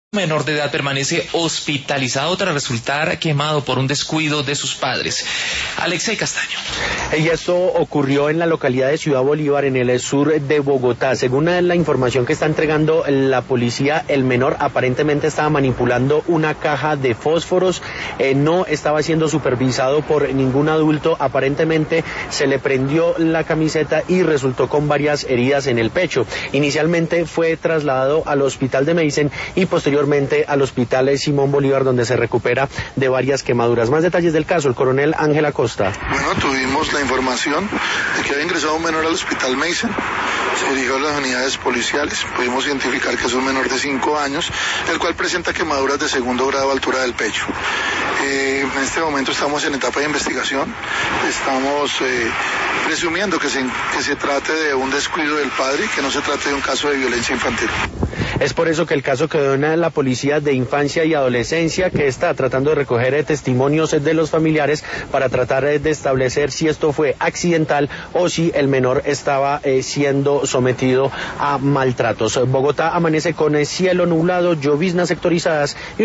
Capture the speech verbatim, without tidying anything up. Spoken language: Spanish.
Menor de edad permanece hospitalizado tras resultar quemado por un descuido de sus padres. Alexei Castaño. Y esto ocurrió en la localidad de Ciudad Bolívar, en el sur de Bogotá. Según la información que está entregando la policía, el menor aparentemente estaba manipulando una caja de fósforos, eh, no estaba siendo supervisado por ningún adulto. Aparentemente se le prendió la camiseta y resultó con varias heridas en el pecho. Inicialmente fue trasladado al hospital de Meisen y posteriormente al hospital Simón Bolívar, donde se recupera de varias quemaduras. Más detalles del caso, el coronel Ángel Acosta. Bueno, tuvimos la información de que había ingresado un menor al hospital Meisen, se dirigió a las unidades policiales, pudimos identificar que es un menor de cinco años, el cual presenta quemaduras de segundo grado a altura del pecho. Eh, en este momento estamos en etapa de investigación, estamos eh, presumiendo que se, que se trate de un descuido del padre y que no se trate de un caso de violencia infantil. Es por eso que el caso quedó en la Policía de Infancia y Adolescencia, que está tratando de recoger eh, testimonios de los familiares para tratar eh, de establecer si esto fue accidental o si el menor estaba eh, siendo sometido a maltratos. Bogotá amanece con eh, cielo nublado, lloviznas sectorizadas y